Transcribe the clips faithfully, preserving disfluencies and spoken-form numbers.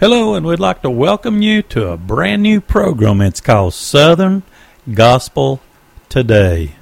Hello, and we'd like to welcome you to a brand new program. It's called Southern Gospel Today.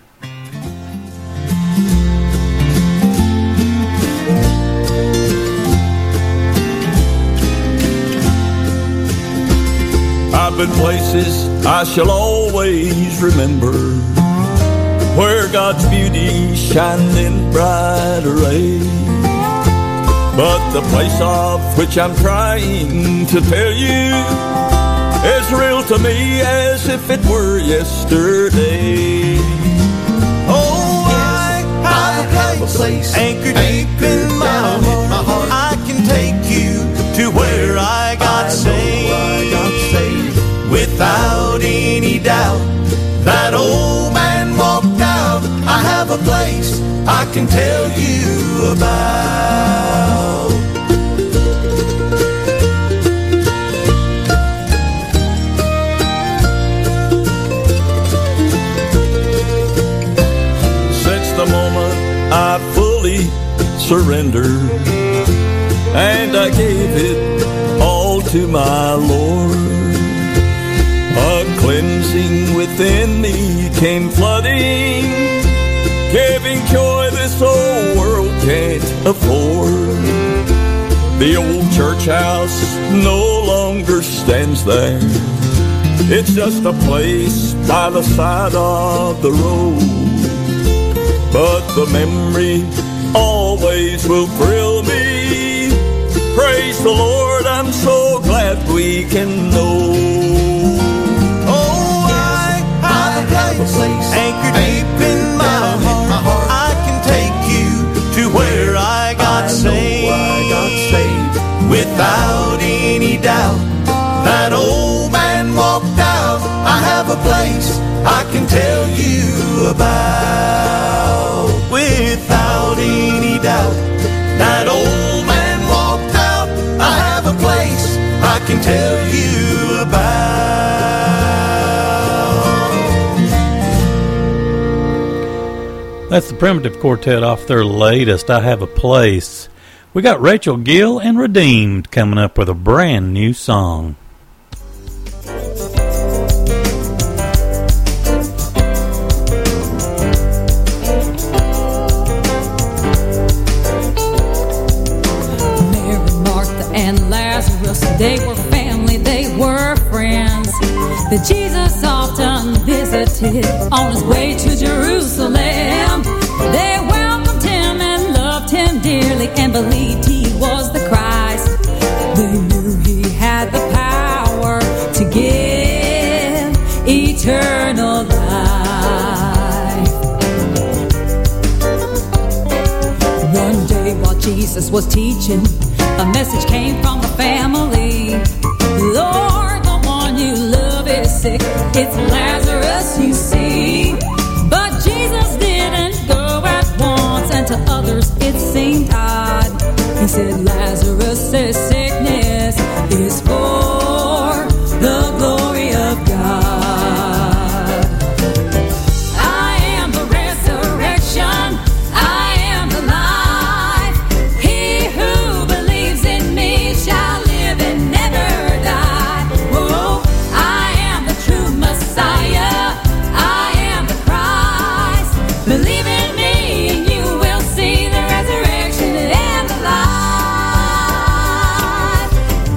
I've been places I shall always remember, where God's beauty shined in bright array. But the place of which I'm trying to tell you is real to me as if it were yesterday. Oh, I, I have a place anchored deep in my heart. I can take you to where I got saved. Without any doubt, that old man walked out. I have a place I can tell you about. Since the moment I fully surrendered and I gave it all to my Lord, a cleansing within me came flooding, giving joy this whole world can't afford. The old church house no longer stands there. It's just a place by the side of the road. But the memory always will thrill me. Praise the Lord, I'm so glad we can know. Anchored deep in my heart, I can take you to where I got saved. Without any doubt, that old man walked out. I have a place I can tell you about. Without any doubt, that old man walked out. I have a place I can tell you about. That's the Primitive Quartet off their latest, I Have a Place. We got Rachel Gill and Redeemed coming up with a brand new song. Mary, Martha, and Lazarus, they were family, they were friends that Jesus often visited on his way to Jerusalem. They welcomed him and loved him dearly and believed he was the Christ. They knew he had the power to give eternal life. One day while Jesus was teaching, a message came from the family. Lord, the one you love is sick. It's Lazarus, you see. But Jesus didn't go at once, and to others it seemed odd. He said, Lazarus' sickness is for the glory of God. I am the resurrection, I am the life. He who believes in me shall live and never die. Whoa, I am the true Messiah, I am the Christ. Believe in me and you will see the resurrection and the life.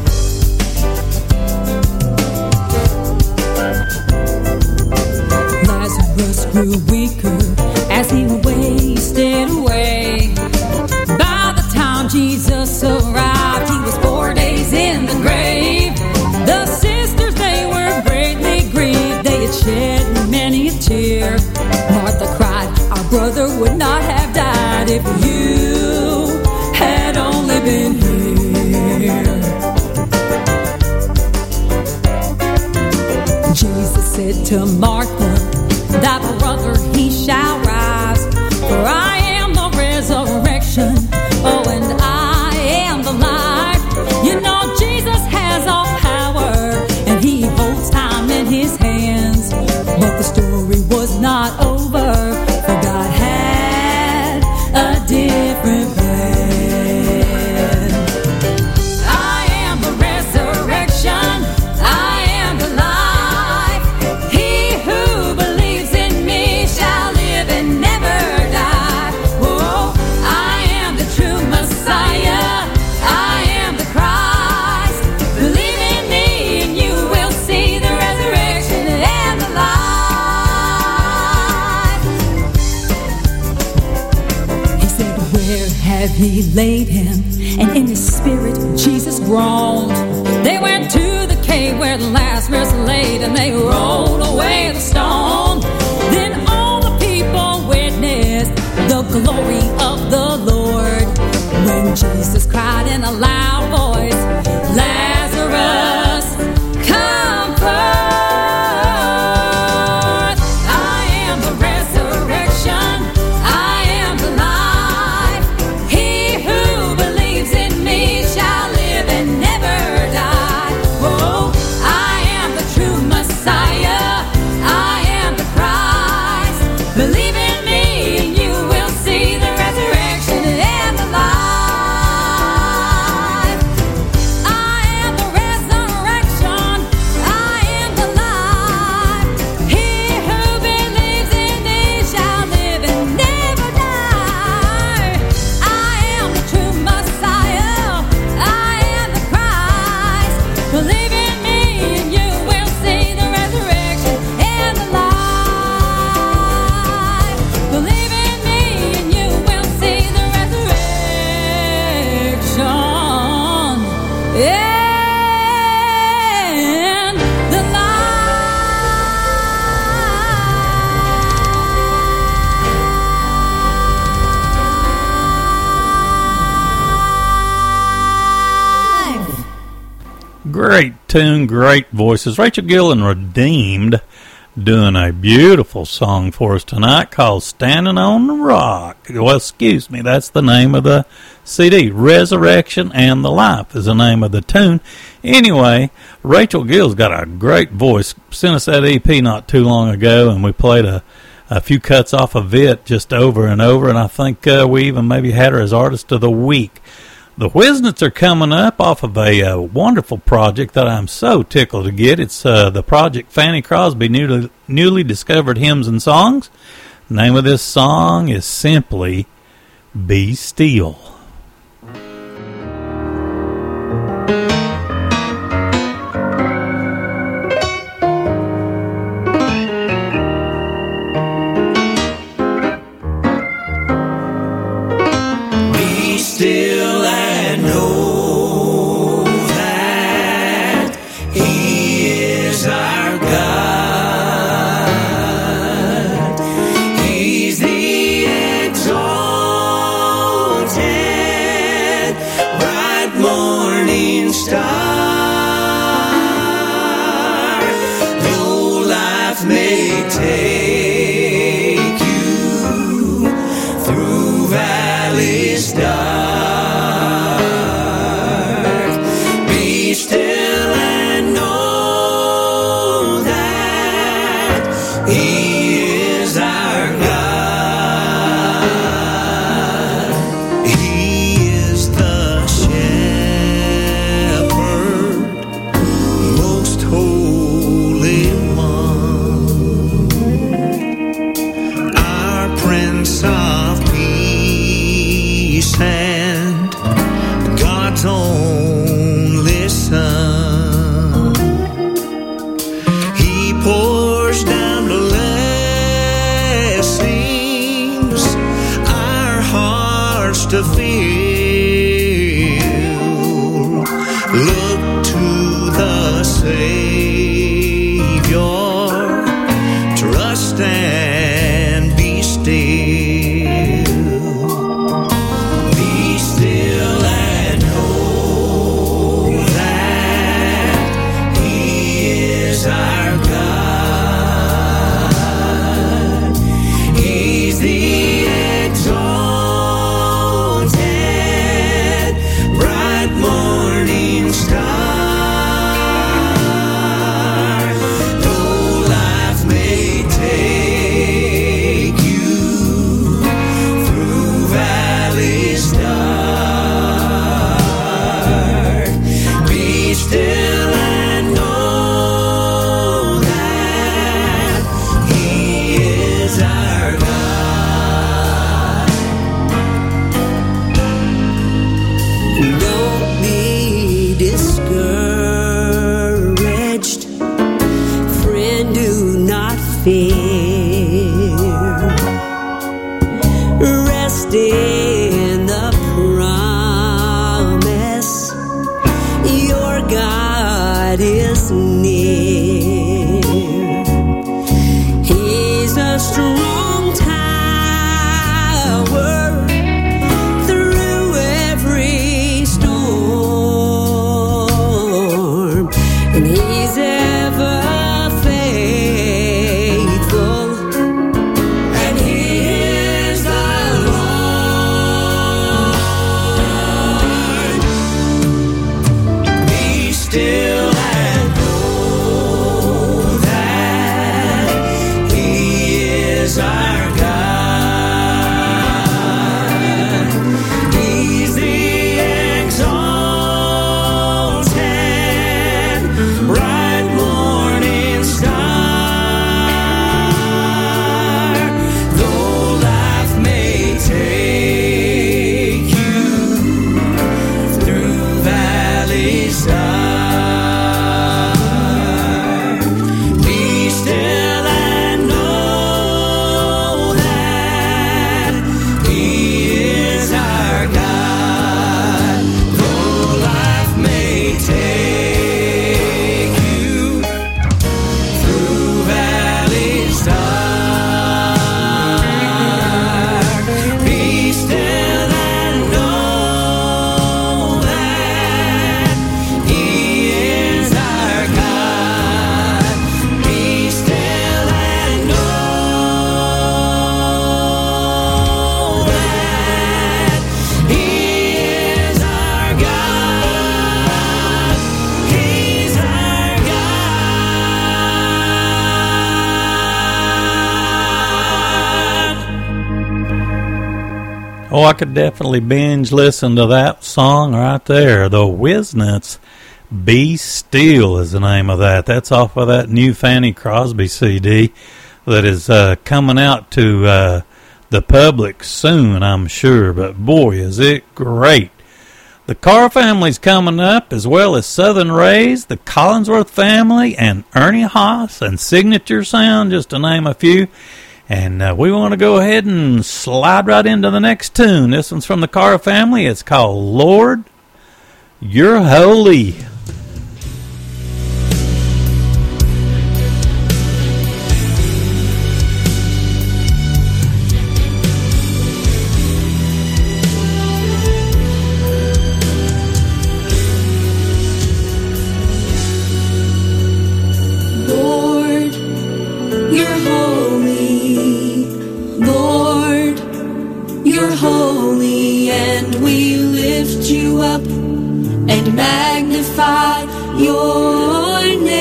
Lazarus grew weaker as he wasted away. By the time Jesus arrived, he was four days in the grave. The sisters, they were greatly grieved. They had shed many a tear. Martha cried, our brother would not have died if you had only been here. Jesus said to Martha, thy brother he shall rise, for I am the resurrection, oh, and I am the life. You know Jesus has all power, and he holds time in his hands. But the story was not over, for God had a different plan. I am the resurrection, she laid him, and in his spirit Jesus groaned. They went to the cave where Lazarus laid, and they rolled away the stone. Then all the people witnessed the glory of the Lord, when Jesus cried in a loud voice, Lazarus, come forth. I am the resurrection, I am the life. He who believes in me shall live and never die. Oh, I am the true Messiah, I am the Christ. Believe in me and you will see the resurrection and the life. Great tune, great voices. Rachel Gill and Redeemed doing a beautiful song for us tonight called Standing on the Rock. Well, excuse me, that's the name of the C D. Resurrection and the Life is the name of the tune. Anyway, Rachel Gill's got a great voice. Sent us that E P not too long ago, and we played a, a few cuts off of it just over and over, and I think uh, we even maybe had her as Artist of the Week. The Whiznits are coming up off of a uh, wonderful project that I'm so tickled to get. It's uh, the project Fanny Crosby newly, newly Discovered Hymns and Songs. The name of this song is simply Be Still. Be still and know that He is our God. He's the exalted bright morning star. Though life may take you through valleys dark, be still and know that He is our God. He is the shepherd, most holy one, our Prince of Peace and God's only Son. He pours down blessings our hearts to feel. Look to the Savior, trust and be still. Be still and know God is near. He's a strong tower through every storm, and He's ever faithful, and He is the Lord. Be still and know that He is our God. He's the exalted, bright morning star. Though life may take you through valleys dark, be still and know that He is our God. Though life may take you through valleys dark, be still and know that He is our God. Be still and know that He is our God. He's our God. Oh, I could definitely binge listen to that song right there. The Wisnets, Be Still is the name of that. That's off of that new Fanny Crosby C D that is uh, coming out to uh, the public soon, I'm sure. But boy, is it great. The Carr family's coming up, as well as Southern Rays, the Collinsworth family, and Ernie Haas, and Signature Sound, just to name a few. And uh, we want to go ahead and slide right into the next tune. This one's from the Carr family. It's called Lord, You're Holy. Lord, You're holy. Lord, You're holy, and we lift You up and magnify Your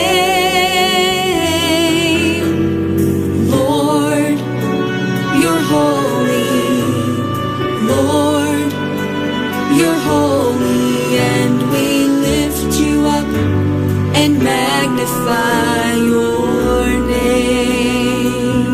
name. Lord, You're holy. Lord, You're holy, and we lift You up and magnify Your name.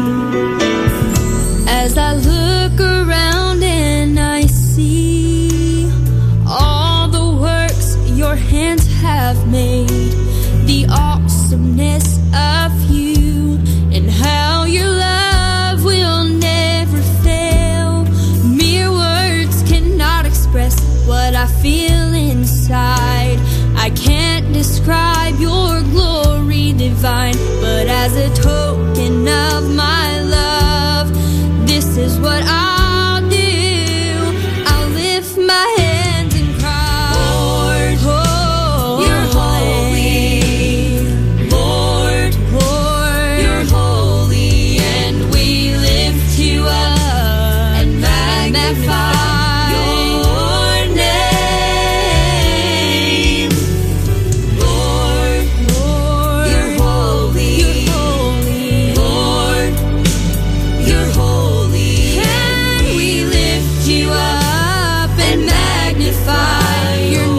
As I look around and I see all the works Your hands have made, the awesomeness of You, and how Your love will never fail. Mere words cannot express what I feel inside. I can't describe Your glory divine, but as a token of my love, this is what I'll do. I'll lift my hands and cry, Lord, oh, You're holy. Lord, Lord, You're holy, and we lift You up and magnify Your name. Lord, Lord, You're holy. You're holy. Lord, You're holy, and we lift You up and magnify Your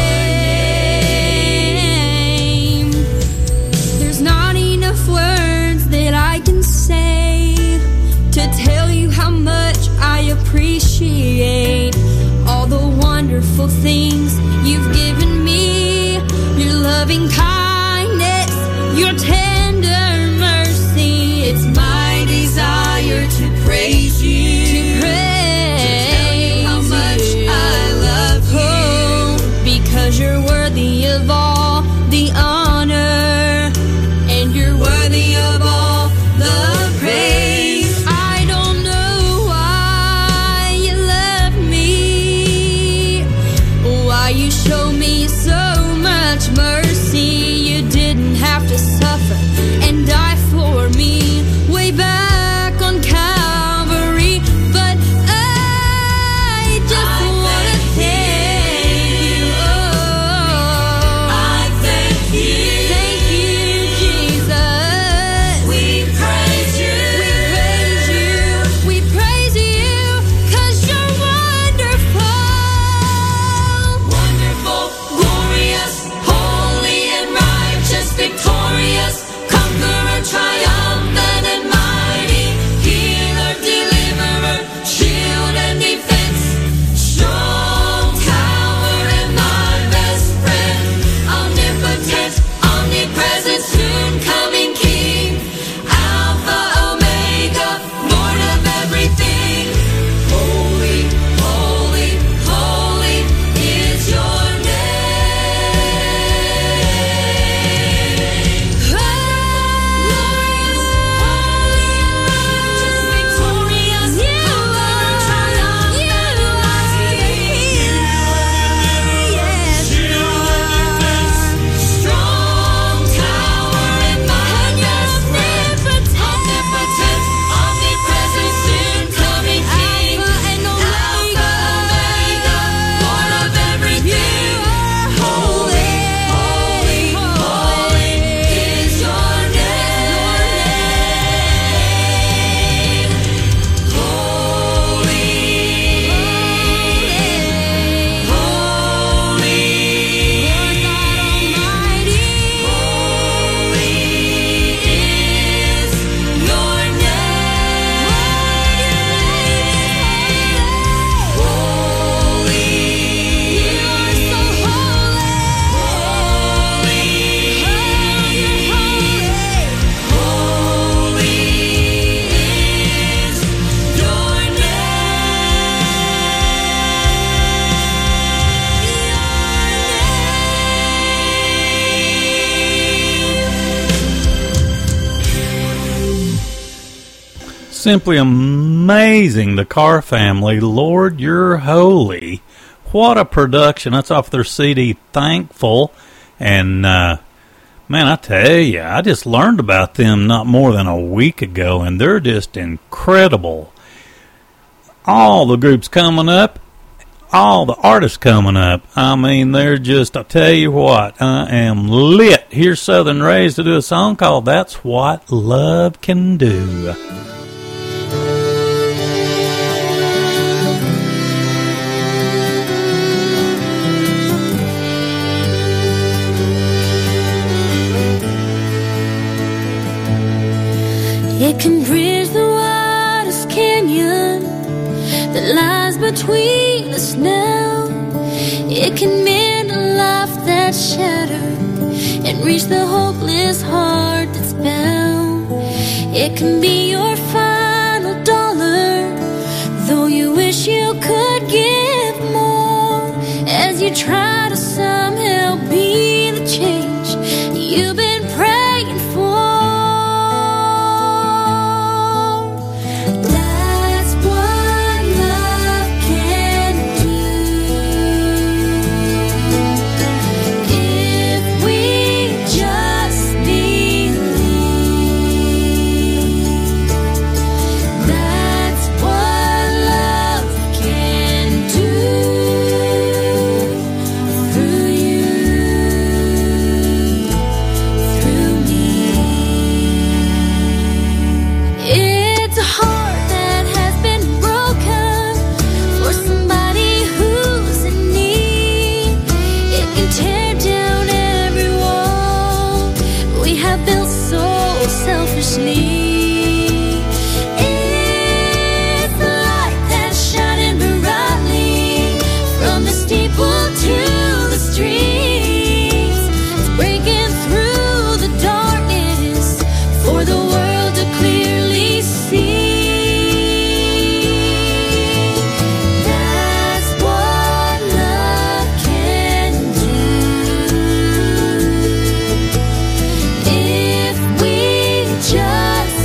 name. There's not enough words that I can say to tell You how much I appreciate all the wonderful things You've given me. Your loving kindness, Your tender mercy. It's my desire to praise You, to praise to tell You how much I love You, because You're worthy of all the honor you show me so much mercy. You didn't have to suffer and die for me way back on Calvary, but I just want to thank you. Oh, I thank you. Thank you, Jesus. We praise you. We praise you. We praise you, 'cause you're wonderful. Wonderful, glorious, holy and righteous, victorious, conqueror, triumphant and mighty, healer, deliverer, shield and defense, strong tower and my best friend, omnipotent, omnipresent, soon coming King, Alpha, Omega, Lord of everything. Holy, holy, holy is your name. Glorious, holy and righteous, victorious, conqueror, triumphant, mighty, strong tower and my best friend, omnipotent, omnipresent, soon coming King, Alpha, Omega, Lord of everything. Holy, holy, holy is your name. Holy, holy, Lord God Almighty. Holy is your name. Holy, you are so holy. Holy, you're holy. Holy is your name. Simply amazing, the Carr family. Lord, you're holy. What a production. That's off their C D, Thankful. And, uh, man, I tell you, I just learned about them not more than a week ago, and they're just incredible. All the groups coming up, all the artists coming up. I mean, they're just, I tell you what, I am lit. Here's Southern Rays to do a song called That's What Love Can Do. It can bridge the widest canyon that lies between us now. It can mend a life that's shattered and reach the hopeless heart that's bound. It can be your final dollar, though you wish you could give more, as you try to somehow be the change you've been praying for. That's what love can do. If we just believe, that's what love can do through you, through me. It's a heart that has been broken for somebody who's in need. It can tear down every wall we have built so selfishly. It's the light that's shining brightly from the steeple to the streets. It's breaking through the darkness for the world to clearly see. That's what love can do. If we just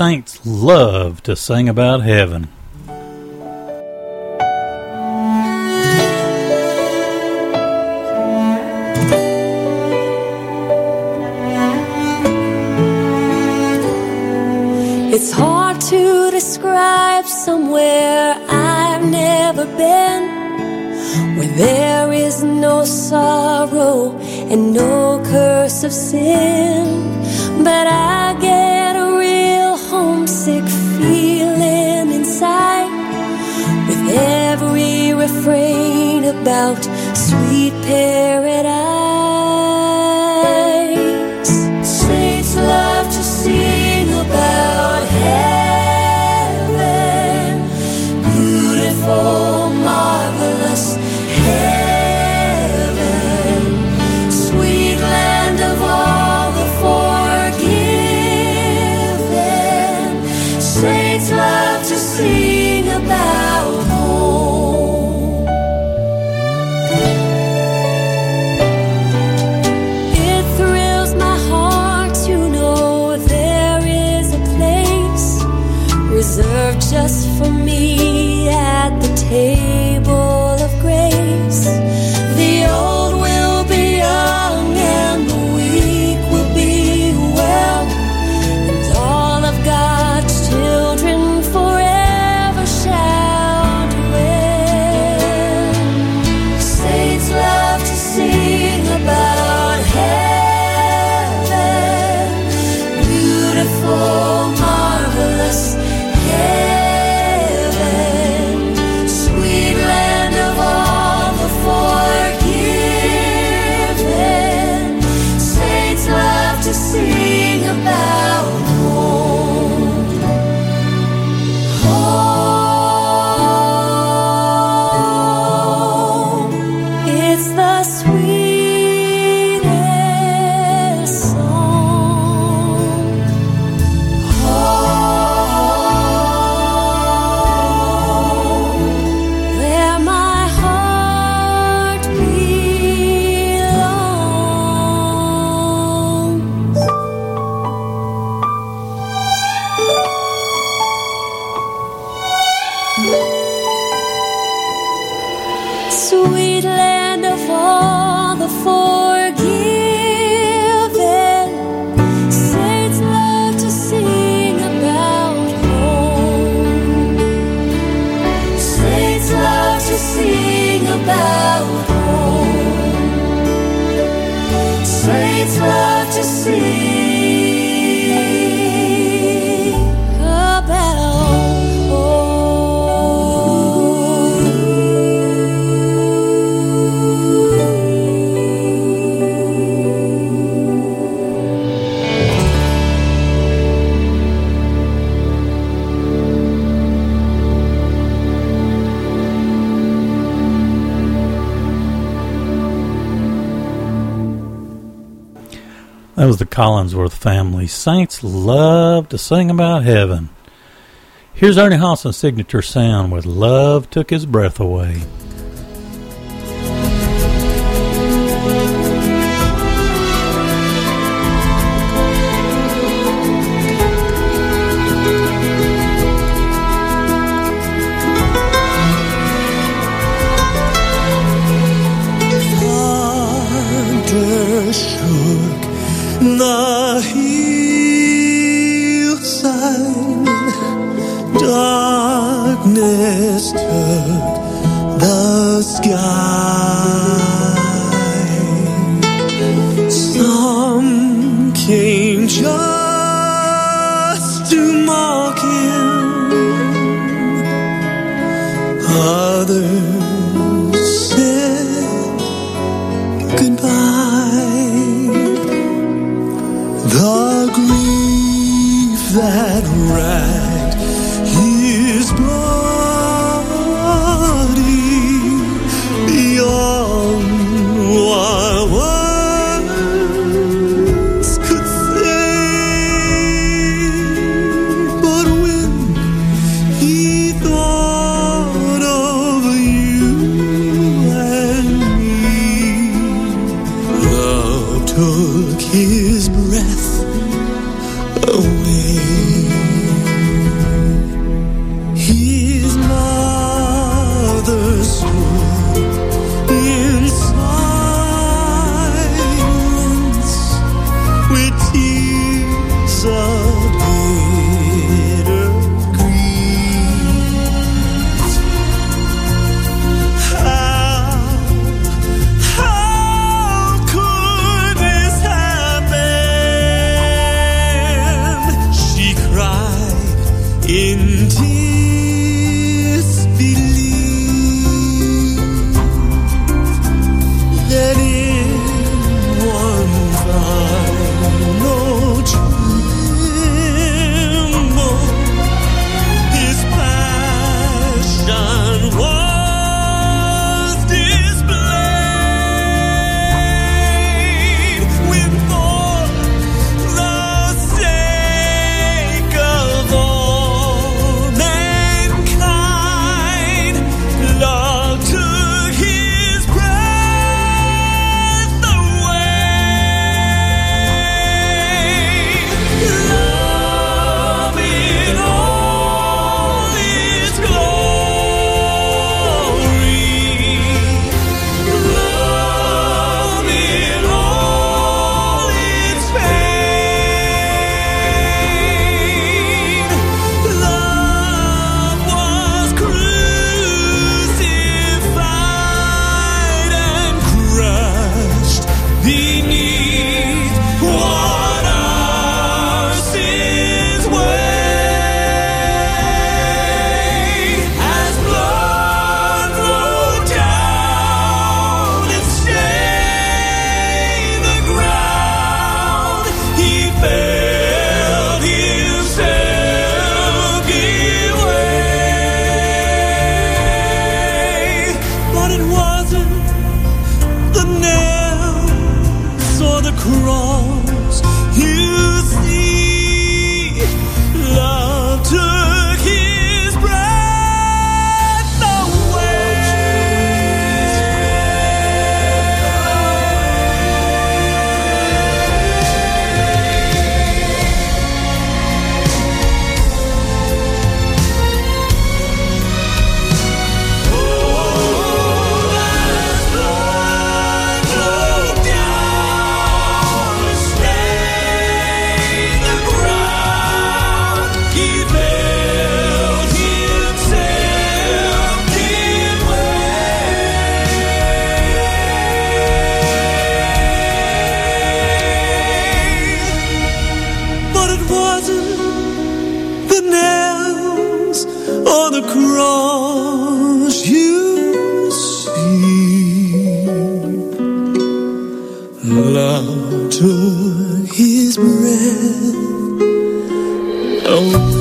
saints love to sing about heaven. It's hard to describe somewhere I've never been, where there is no sorrow and no curse of sin. But I get a real homesick feeling inside with every refrain about sweet paradise. Saints love to sing about heaven, beautiful, marvelous heaven, sweet land of all the forgiven. Saints love to sing about home. It thrills my heart to know there is a place reserved just for me at the table of grace. The old will be young and the weak will be well, and all of God's children forever shall dwell. Saints love to sing about heaven, beautiful, marvelous heaven, sweet land of all the forgiven. Saints love to sing about home. Home, it's the sweetest song. Home, where my heart belongs. Sweet land of all the forgiven. Saints love to sing about home. Saints love to sing about home. Saints love to sing about That was the Collinsworth family. Saints love to sing about heaven. Here's Ernie Hawson's signature sound with Love Took His Breath Away. Thunder shook the hillside, darkness took the sky. Some came just to mock him, others said goodbye. The grief that racked his body beyond what words could say. But when he thought of you and me, love took his breath away. stood in silence with tears of bitter grief. How, how could this happen? She cried in disbelief that in one final tremble his passion was displayed when for the sake of all mankind, love took his breath away. Love in all its glory, love in all its pain. Love was crucified and crushed beneath what our sins weigh. As blood flowed down and stained the ground, he felt himself give way. But it wasn't the nails or the cross, you see. Love took his breath away. Oh, as blood flowed down and stained the ground, he felt himself give way. But it wasn't the nails or the cross, you see. Love took his breath away.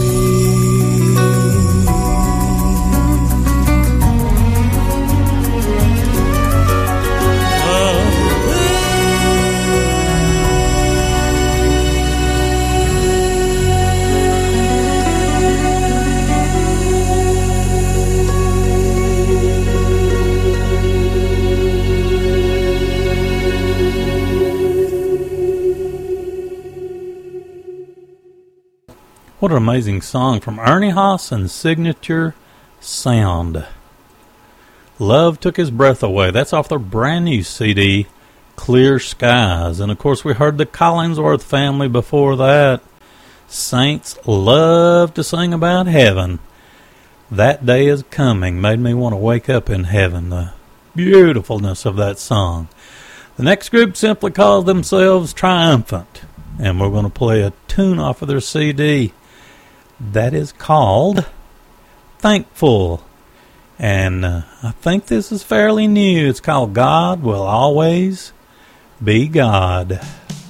What an amazing song from Ernie Haas and Signature Sound. Love Took His Breath Away. That's off their brand new C D, Clear Skies. And of course we heard the Collingsworth family before that. Saints love to sing about heaven. That Day Is Coming made me want to wake up in heaven. The beautifulness of that song. The next group simply calls themselves Triumphant. And we're going to play a tune off of their C D that is called Thankful. And uh, I think this is fairly new. It's called God Will Always Be God.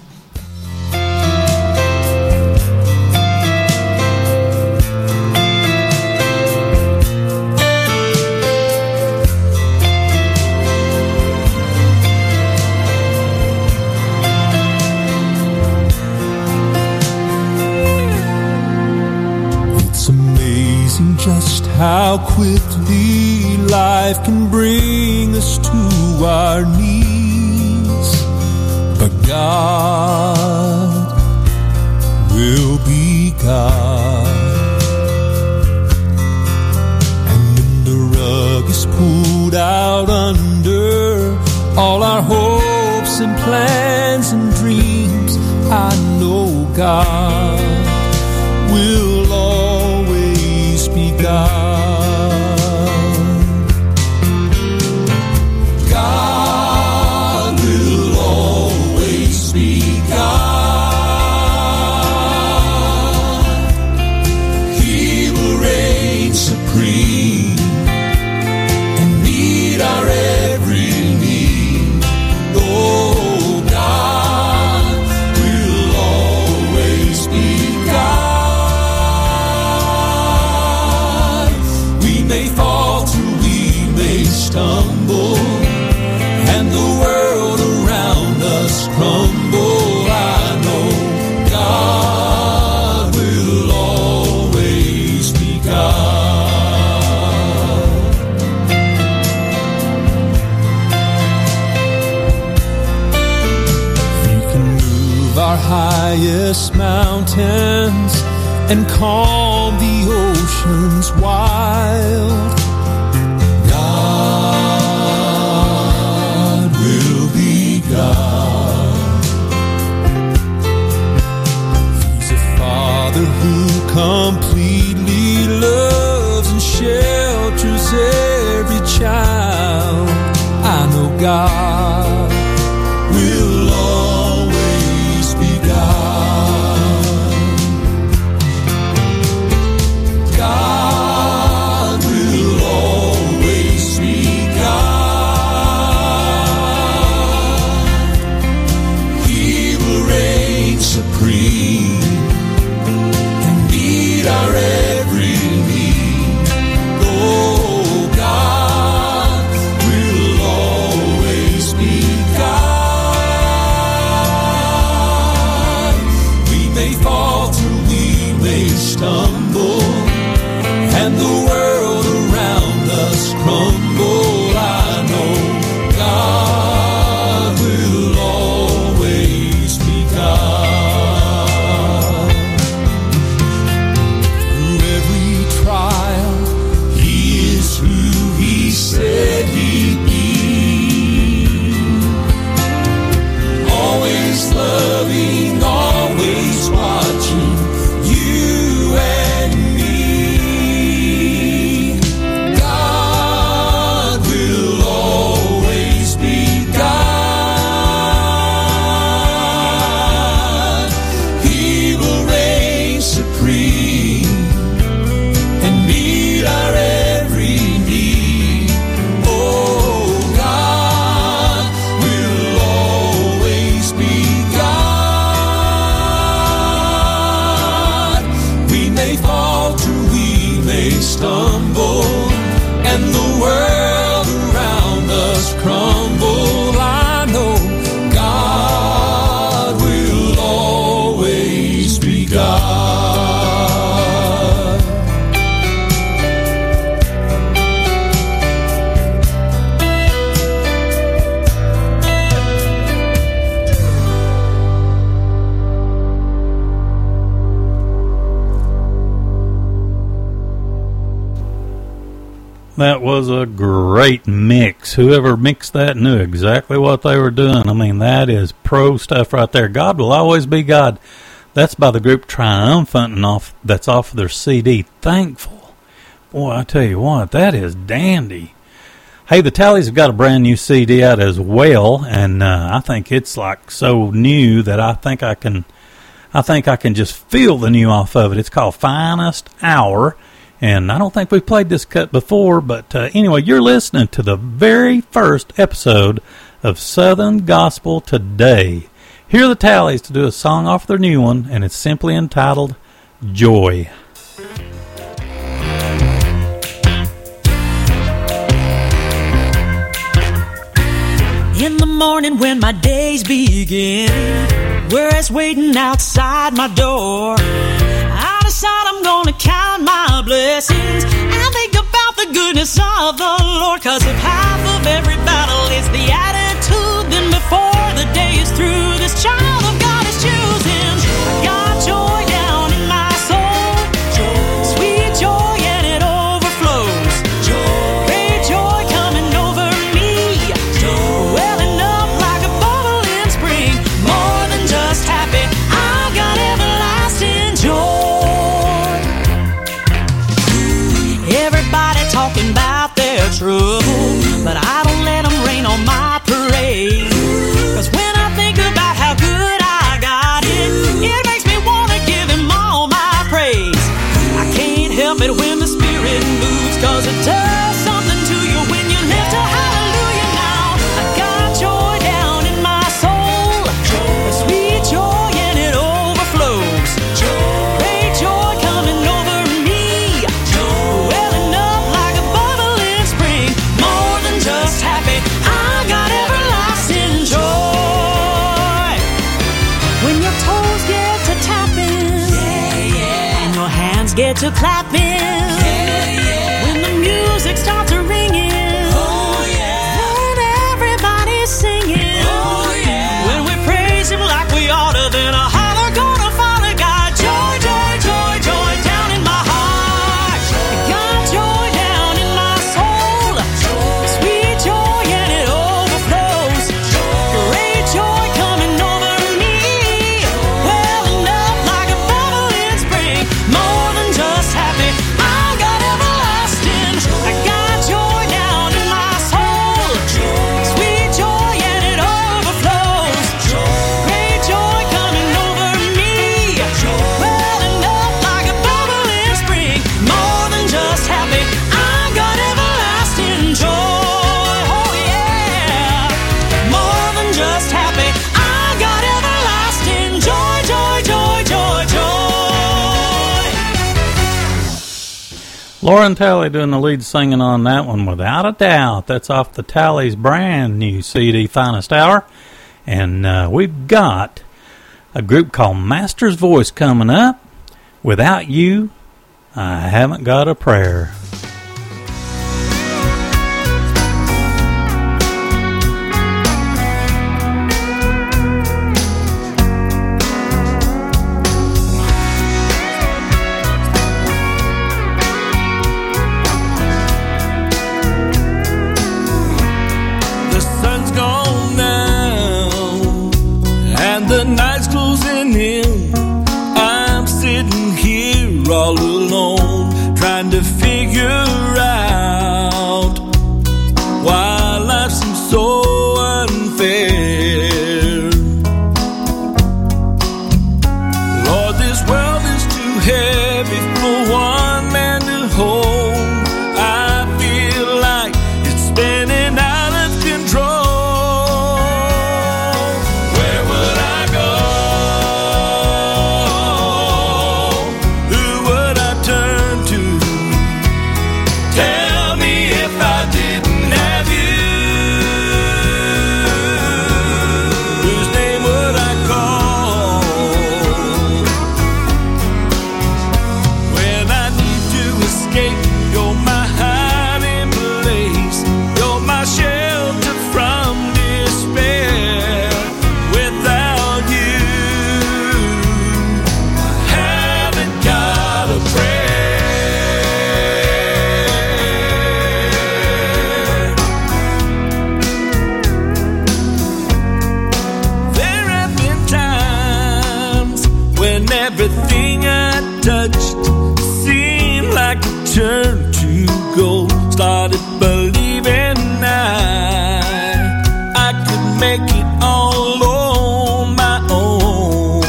Just how quickly life can bring us to our knees, but God will be God. And when the rug is pulled all our hopes and plans and dreams, I know God will always be God. God will always be God. He will reign supreme and meet our every need. Oh, God will always be God. We may falter, we may stumble, and the world around us crumble. I know God will always be God. We can move our highest mountains and calm the oceans wild. God will be God. He's a Father who completely loves and shelters every child. I know God will always be God. God will always be God. He will reign supreme and meet our every need. Oh, God will always be God. We may falter, we may stumble, and the world around us crumble. I know God will always be God. Through every trial, He is who He said He'd be. Always loving, always watching you and me. God will always be God. He will reign supreme and meet our every need. Oh, God will always be God. We may falter, we may stumble, and the world around us crumble. I know God will always be God. That was a great mix. Whoever mixed that knew exactly what they were doing. I mean, that is pro stuff right there. God will always be God. That's by the group Triumphant, and off, that's off of their C D, Thankful. Boy, I tell you what, that is dandy. Hey, the Tallies have got a brand new C D out as well, and uh, I think it's like so new that I think I can, I think I can just feel the new off of it. It's called Finest Hour. And I don't think we've played this cut before, but uh, anyway, you're listening to the very first episode of Southern Gospel Today. Here are the Tallies to do a song off their new one, and it's simply entitled Joy. In the morning when my days begin, where's waiting outside my door? I decide I'm gonna count my blessings and think about the goodness of the Lord. Cause if half of every battle is the attitude, then before the day is through, this child of God is choosing. I got joy down in my soul, sweet joy and it overflows. Great joy coming over me, welling trouble, but I don't let them rain on my parade. Cause when I think about how good I got it, it makes me wanna give him all my praise. I can't help it when the Spirit moves, cause it does something to you when you lift a hallelujah now. I got joy down in my soul, a sweet joy and it overflows. Great joy coming over me, welling up like a bubbling spring. More than just happy, I got everlasting joy. When your toes get to tapping, yeah, yeah, and your hands get to clapping, yeah, yeah, when the music starts ringing, oh yeah, when everybody's singing, oh yeah, when we praise him like we oughta, then a holler gonna follow. Got joy, joy, joy, joy down in my heart. Got joy down in my soul, sweet joy and it overflows. Great joy coming over me, welling up like a bubbling spring. More than just happy, I got everlasting. I got joy down in my soul, sweet joy and it overflows. Great joy coming over me, welling up like a bubbling spring. More than just happy, I got everlasting joy. Oh yeah, more than just happy, I got everlasting joy, joy, joy, joy, joy. Lauren Talley doing the lead singing on that one, without a doubt. That's off the Talley's brand new C D, Finest Hour. And uh, we've got a group called Master's Voice coming up. Without you, I haven't got a prayer. The sun's gone down and the night's closing in. I'm sitting here all alone, trying to figure out why life seems so unfair. Lord, this world is too heavy for one man to hold. I feel like it's spinning out of control. Where would I go? Who would I turn to? Tell me if I didn't have you. Whose name would I call when I need to escape? You're my hiding place. You're my shelter from despair. Without you, I haven't got a prayer. There have been times when everything I touched seemed like a turn to gold. Started believing I I could make it all on my own.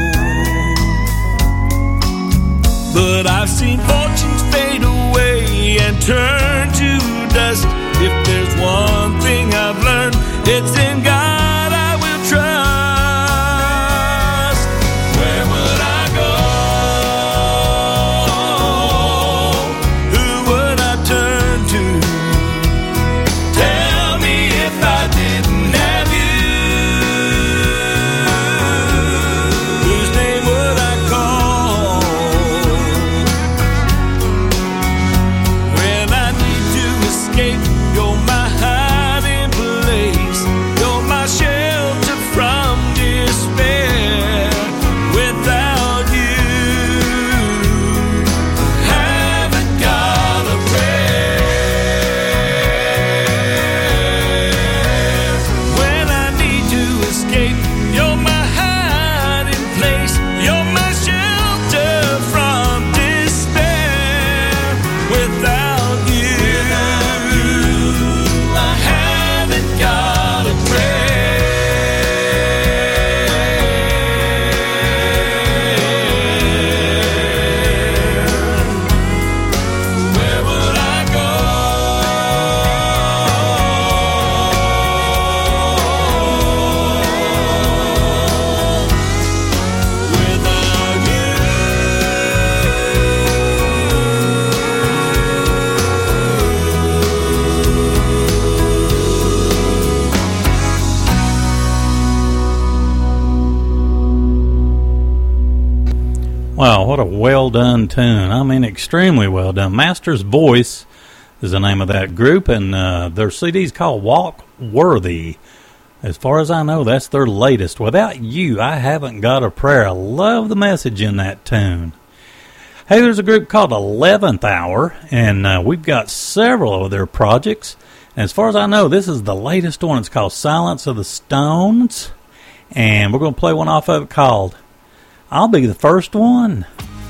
But I've seen fortunes fade away and turn to dust. If there's one thing I've learned, it's in God I will trust. Where would I go? Who would I turn to? Tell me if I didn't have you. Whose name would I call when I need to escape? You're my hiding place. You're my shelter from despair. Without you, I haven't got a prayer. When I need to escape, you're my hiding place. You're my shelter from despair. Without you, what a well-done tune. I mean, extremely well done. Master's Voice is the name of that group, and uh, their C D's called Walk Worthy. As far as I know, that's their latest. Without You, I Haven't Got a Prayer. I love the message in that tune. Hey, there's a group called eleventh Hour, and uh, we've got several of their projects. And as far as I know, this is the latest one. It's called Silence of the Stones, and we're going to play one off of it called I'll Be the First One.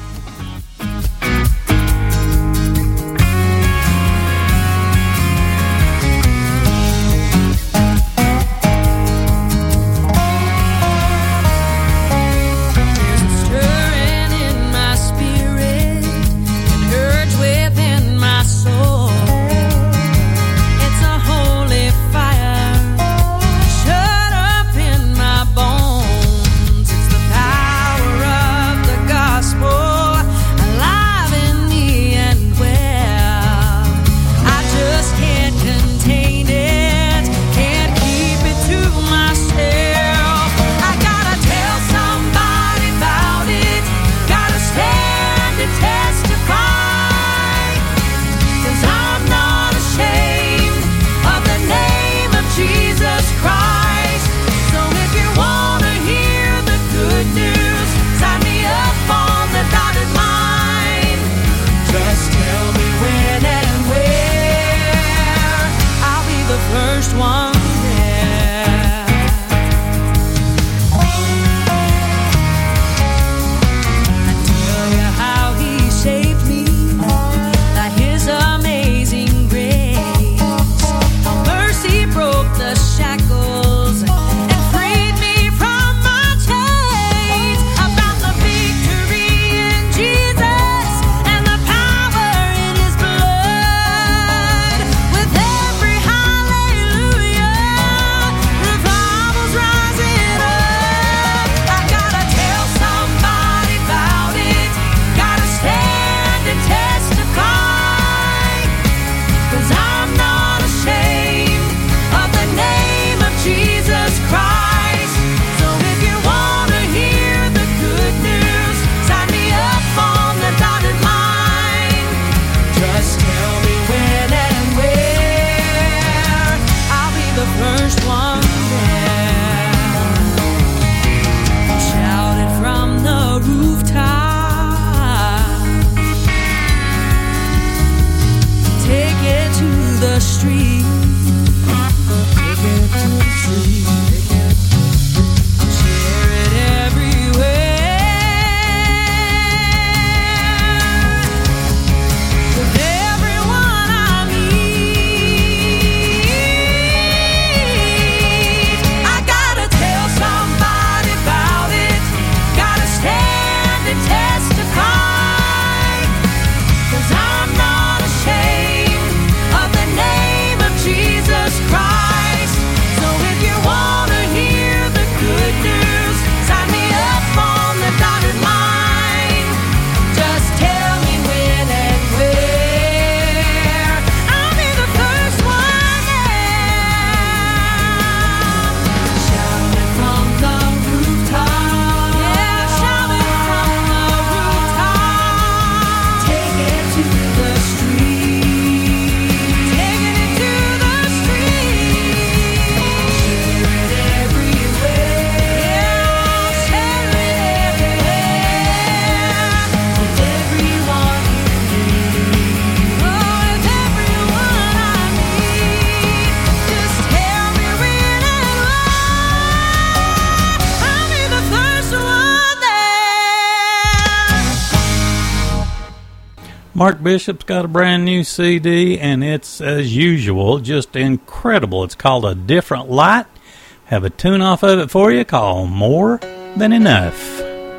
Mark Bishop's got a brand new C D, and it's, as usual, just incredible. It's called A Different Light. Have a tune off of it for you called More Than Enough.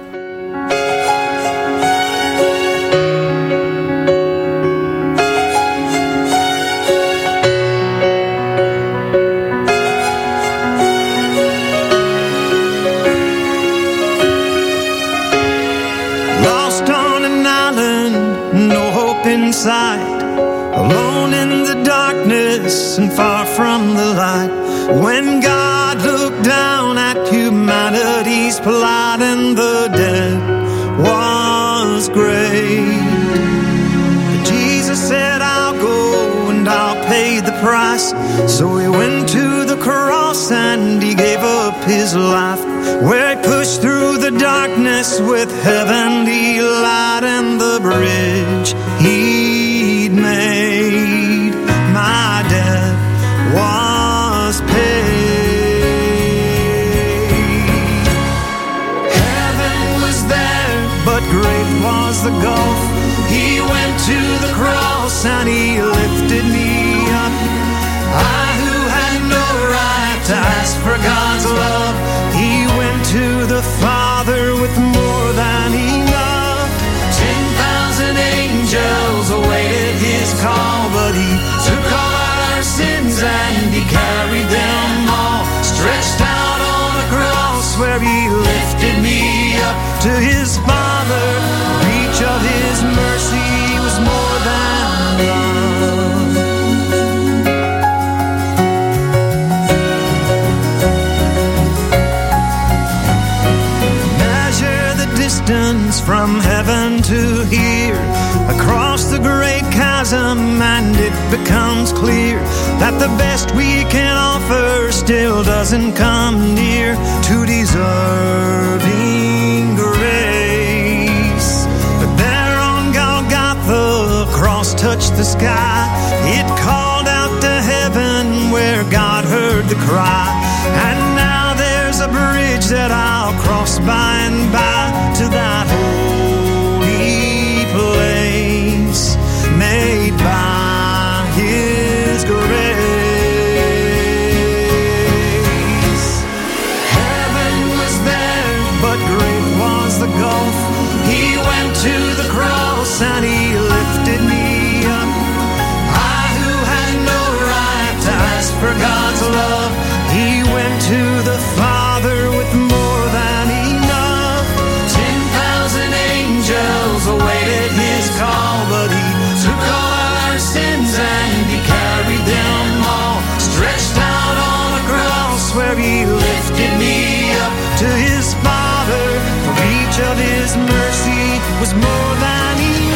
Sight, alone in the darkness and far from the light. When God looked down at humanity's plight and the dead was sacrifice. So he went to the cross and he gave up his life, where he pushed through the darkness with heavenly light, and the bridge he'd made, my debt was paid. Heaven was there, but great was the gulf. He went to the cross and he lifted me up. I who had no right to ask for God's love, he went to the Father with more than enough. Ten thousand angels awaited his call, but he took all our sins and he carried them all. Stretched out on a cross where he lifted me up to his Father. The reach of his mercy was more than love. Measure the distance from heaven to here, across the great chasm, and it becomes clear that the best we can offer still doesn't come near to deserving grace. But there on Golgotha, the cross touched the sky. It called out to heaven where God heard the cry. And now there's a bridge that I'll cross by and by to that holy place made by his grace. Heaven was there, but great was the gulf. He went to the cross and he lifted me up. I who had no right to ask for God's love, he went to the Father with more than enough. Ten thousand angels awaited his call, but he took all our sins and he carried them all. Stretched out on a cross where he lifted me up to his Father. For each of his mercy was more than enough.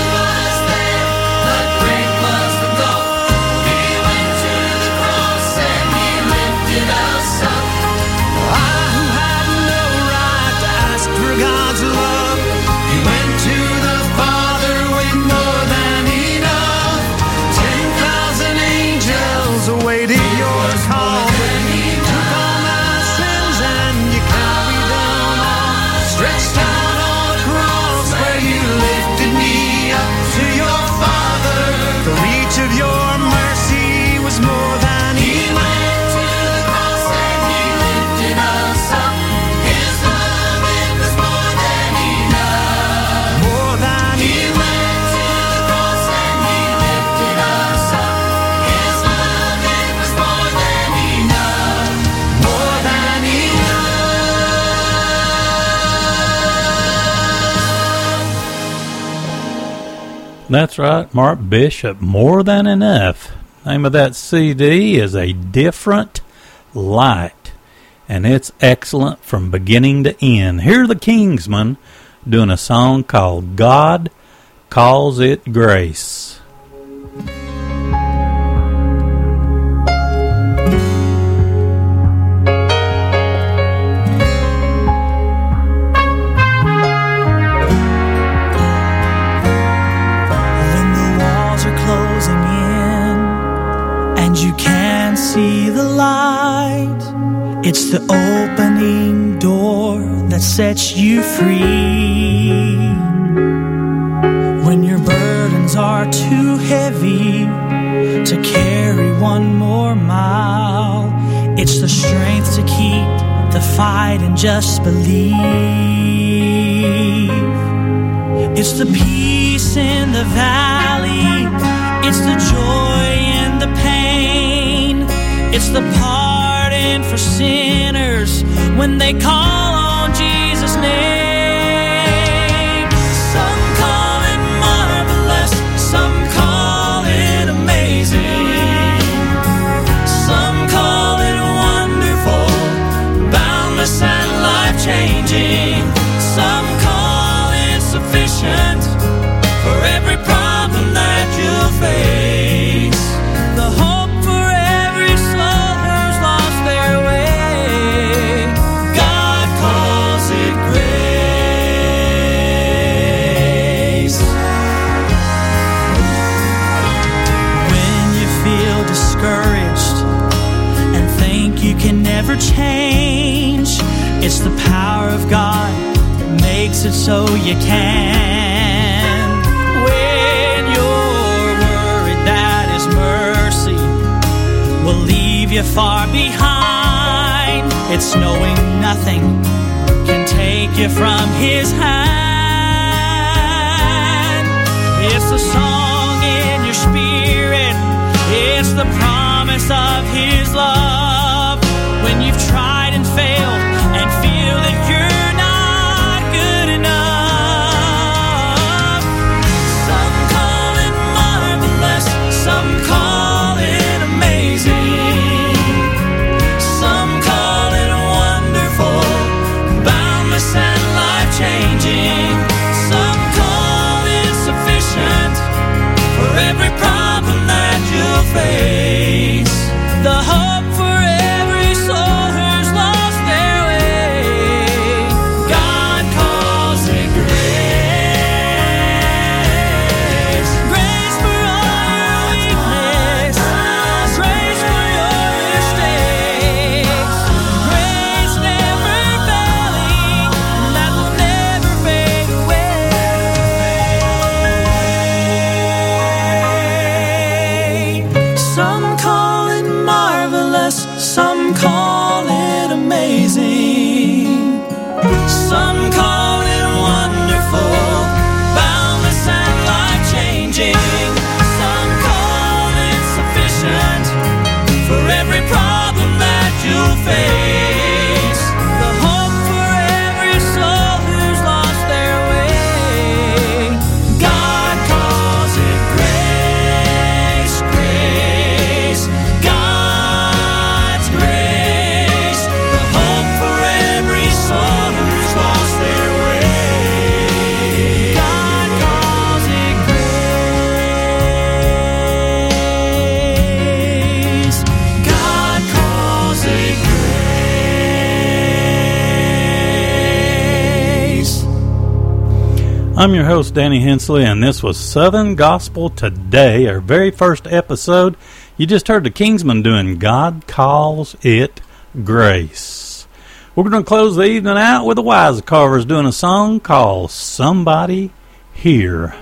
God's love, he went to the Father with more than enough. Ten thousand angels awaited your call, but he took all my sins and you carried them all. Stretched out on a cross where you lifted me up to your Father. The reach of your mercy was more than enough. He went to the cross and he lifted us up. His love, it was more than enough. More than he went to the cross and he lifted us up. His love, it was more than enough. More than enough. That's right, Mark Bishop, More Than Enough. Name of that C D is A Different Light, and it's excellent from beginning to end. Here are the Kingsmen doing a song called God Calls It Grace. When the walls are closing in and you can't see the light, it's the opening door that sets you free. When your burdens are too heavy to carry one more mile, it's the strength to keep the fight and just believe. It's the peace in the valley, it's the joy in the pain, it's the pardon for sinners when they call on Jesus' name. Some call it marvelous, some call it amazing, some call it wonderful, boundless and life-changing, some call it sufficient for every problem that you'll face. The hope for never change. It's the power of God that makes it so you can. When you're worried that His mercy will leave you far behind, it's knowing nothing can take you from His hand. It's the song in your spirit, it's the promise of His love. When you've tried and failed and feel that you're not good enough, some call it marvelous, some call it amazing, some call it wonderful, boundless and life-changing, some call it sufficient for every problem that you'll face. The hope for every soul who's lost their way, God calls it grace. Grace for all your weakness, grace for your mistakes, grace never failing, that will never fade away. Some call it marvelous, some call it amazing, some call it wonderful, boundless and life-changing, some call it sufficient for every problem that you'll face. The hope for every soul who's lost their way, God calls it grace, grace, God's grace. The hope for every soul who's lost their way, God calls it grace. God calls it grace. I'm your host, Danny Hensley, and this was Southern Gospel Today, our very first episode. You just heard the Kingsmen doing God Calls It Grace. We're going to close the evening out with the Wise Carvers doing a song called Somebody Here.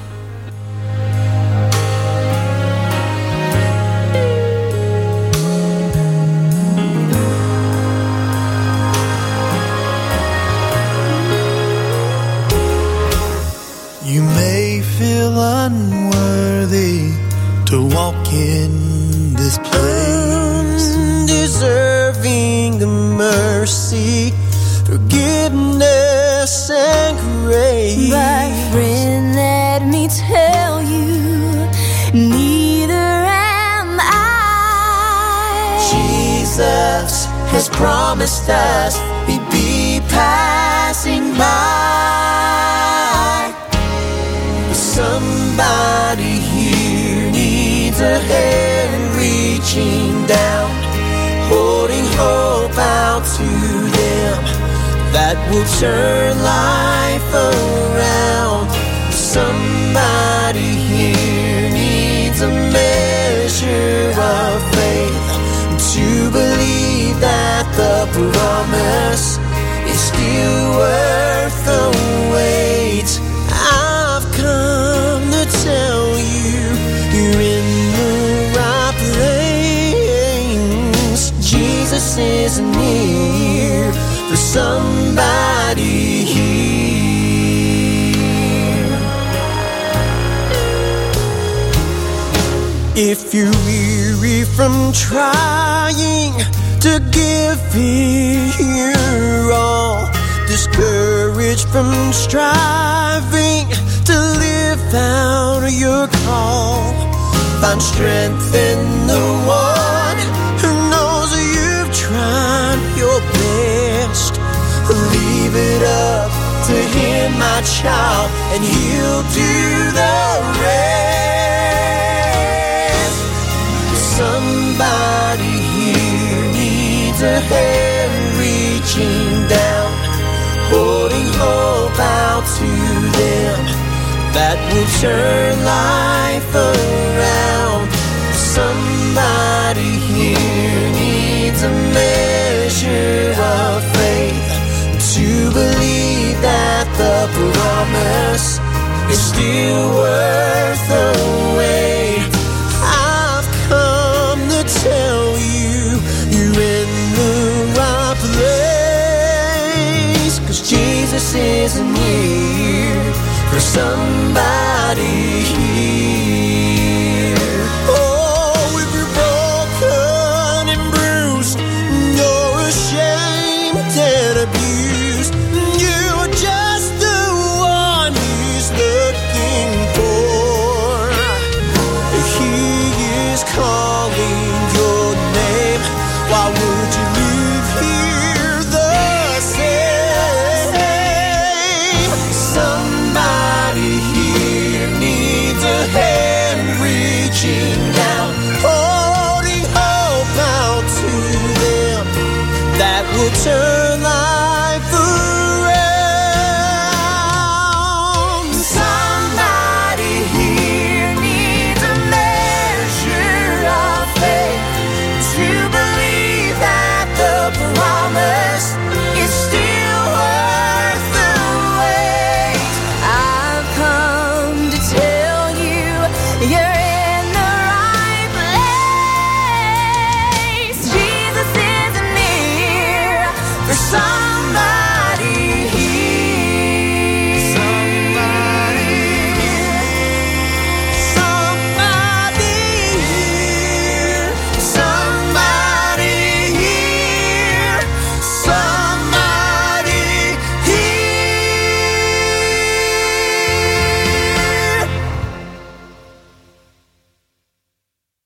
You may feel unworthy to walk in this place, deserving the mercy, forgiveness, and grace. My friend, let me tell you, neither am I. Jesus has promised us He'd be passing by. Somebody here needs a hand reaching down, holding hope out to them that will turn life around. Somebody here needs a measure of faith to believe that the promise is still worth the wait. I've come to tell you, you're in the right place. Jesus is near for somebody here. If you're weary from trying to give it your all, discouraged from striving to live out your call, find strength in the one who knows you've tried your best. Leave it up to Him, my child, and He'll do the rest. Somebody here needs a hand reaching down, holding hope out to them that will turn life around. Somebody here needs a measure the promise is still worth the wait. I've come to tell you, you're in the right place, 'cause Jesus isn't here for somebody here. Oh, if you're broken and bruised, you're ashamed and abused, you're just the one he's looking for. He is calling your name. Why would you leave here the same? Somebody here needs a hand reaching down, holding hope out to them that will turn